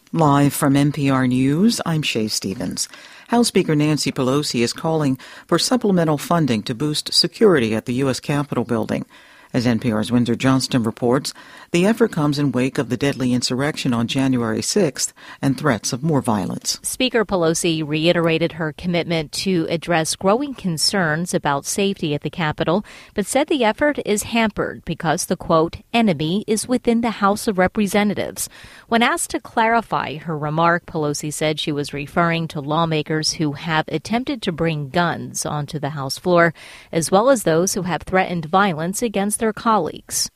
Live from NPR News, I'm Shay Stevens. House Speaker Nancy Pelosi is calling for supplemental funding to boost security at the U.S. Capitol building. As NPR's Windsor Johnston reports, the effort comes in wake of the deadly insurrection on January 6th and threats of more violence. Speaker Pelosi reiterated her commitment to address growing concerns about safety at the Capitol, but said the effort is hampered because the, quote, enemy is within the House of Representatives. When asked to clarify her remark, Pelosi said she was referring to lawmakers who have attempted to bring guns onto the House floor, as well as those who have threatened violence against their colleagues.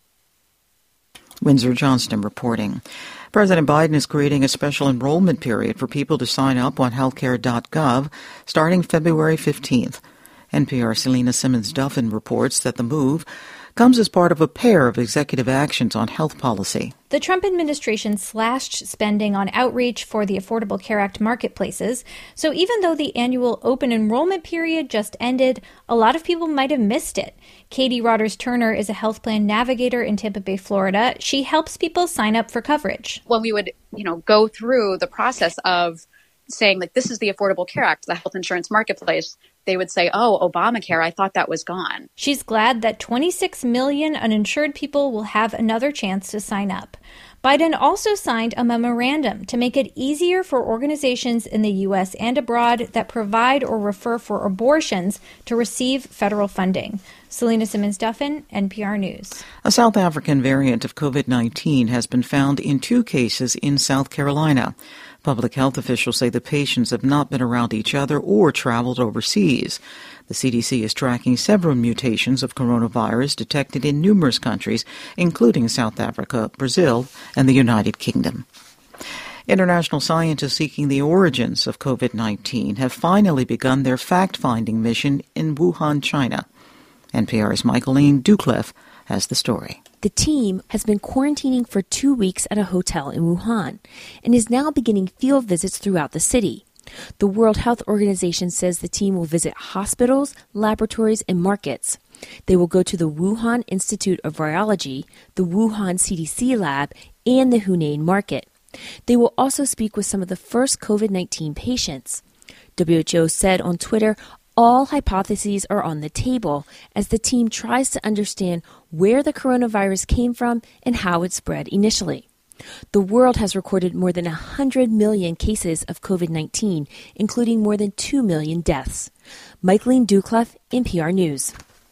Windsor Johnston reporting. President Biden is creating a special enrollment period for people to sign up on healthcare.gov starting February 15th. NPR's Selena Simmons-Duffin reports that the move comes as part of a pair of executive actions on health policy. The Trump administration slashed spending on outreach for the Affordable Care Act marketplaces, so even though the annual open enrollment period just ended, a lot of people might have missed it. Katie Rodgers-Turner is a health plan navigator in Tampa Bay, Florida. She helps people sign up for coverage. When we would, go through the process of saying, like, this is the Affordable Care Act, the health insurance marketplace, they would say, oh, Obamacare, I thought that was gone. She's glad that 26 million uninsured people will have another chance to sign up. Biden also signed a memorandum to make it easier for organizations in the U.S. and abroad that provide or refer for abortions to receive federal funding. Selena Simmons-Duffin, NPR News. A South African variant of COVID-19 has been found in 2 cases in South Carolina. Public health officials say the patients have not been around each other or traveled overseas. The CDC is tracking several mutations of coronavirus detected in numerous countries, including South Africa, Brazil, and the United Kingdom. International scientists seeking the origins of COVID-19 have finally begun their fact-finding mission in Wuhan, China. NPR's Michaeline Ducliffe has the story. The team has been quarantining for 2 weeks at a hotel in Wuhan and is now beginning field visits throughout the city. The World Health Organization says the team will visit hospitals, laboratories, and markets. They will go to the Wuhan Institute of Virology, the Wuhan CDC lab, and the Hunan market. They will also speak with some of the first COVID-19 patients. WHO said on Twitter, all hypotheses are on the table as the team tries to understand where the coronavirus came from and how it spread initially. The world has recorded more than 100 million cases of COVID-19, including more than 2 million deaths. Michaeline Ducliffe, NPR News.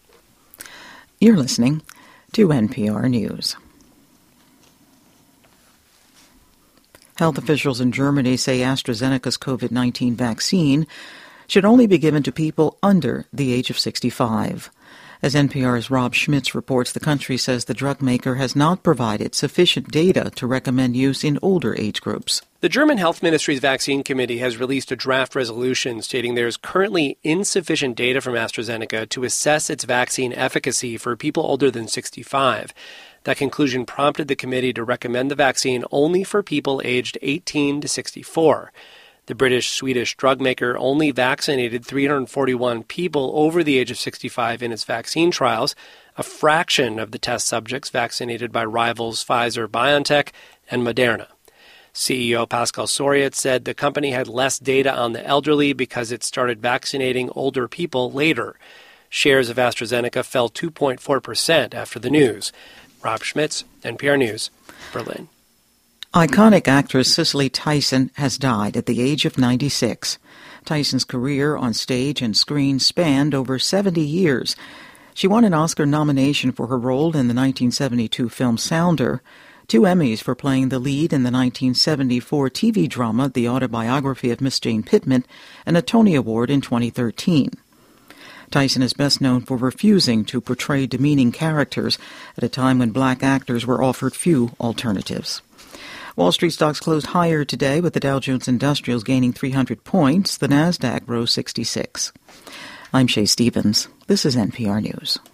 You're listening to NPR News. Health officials in Germany say AstraZeneca's COVID-19 vaccine should only be given to people under the age of 65. As NPR's Rob Schmitz reports, the country says the drug maker has not provided sufficient data to recommend use in older age groups. The German Health Ministry's vaccine committee has released a draft resolution stating there is currently insufficient data from AstraZeneca to assess its vaccine efficacy for people older than 65. That conclusion prompted the committee to recommend the vaccine only for people aged 18 to 64. The British-Swedish drug maker only vaccinated 341 people over the age of 65 in its vaccine trials, a fraction of the test subjects vaccinated by rivals Pfizer-BioNTech and Moderna. CEO Pascal Soriot said the company had less data on the elderly because it started vaccinating older people later. Shares of AstraZeneca fell 2.4% after the news. Rob Schmitz, NPR News, Berlin. Iconic actress Cicely Tyson has died at the age of 96. Tyson's career on stage and screen spanned over 70 years. She won an Oscar nomination for her role in the 1972 film Sounder, 2 Emmys for playing the lead in the 1974 TV drama The Autobiography of Miss Jane Pittman, and a Tony Award in 2013. Tyson is best known for refusing to portray demeaning characters at a time when black actors were offered few alternatives. Wall Street stocks closed higher today, with the Dow Jones Industrials gaining 300 points. The Nasdaq rose 66. I'm Shay Stevens. This is NPR News.